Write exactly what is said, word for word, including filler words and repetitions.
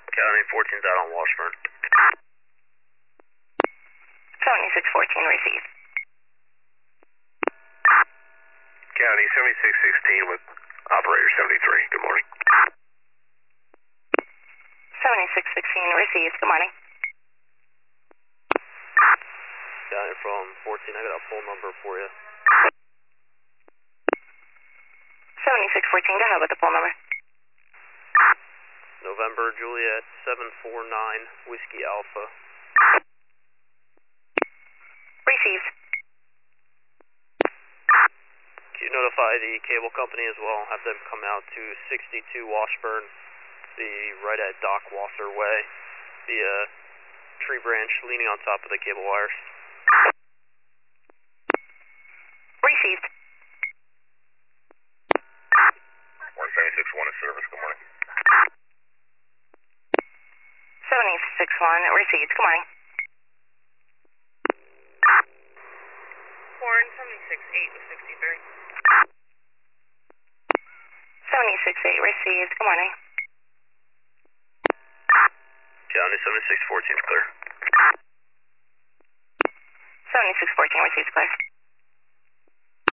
County fourteen's out on Washburn. seventy-six fourteen received. County seventy-six sixteen with operator seventy-three. Good morning. seventy-six sixteen received. Good morning. County from fourteen, I got a full number for you. seventy-six fourteen, go ahead with the full number. November Juliet seven four nine Whiskey Alpha. Received. Can you notify the cable company as well? Have them come out to sixty-two Washburn, the right at Dock Wasser Way, the uh, tree branch leaning on top of the cable wires. Received. one seventy-six one is service, good morning. seventy-six one received. Good morning. Warren seventy-six eight with sixty-three. seventy-six eight received. Good morning. County seventy-six fourteen is clear. seventy-six fourteen received, clear.